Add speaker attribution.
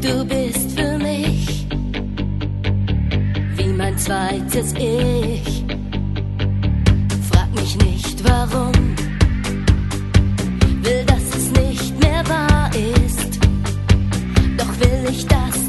Speaker 1: Du bist für mich wie mein zweites Ich. Frag mich nicht warum, will, dass es nicht mehr wahr ist. Doch will ich das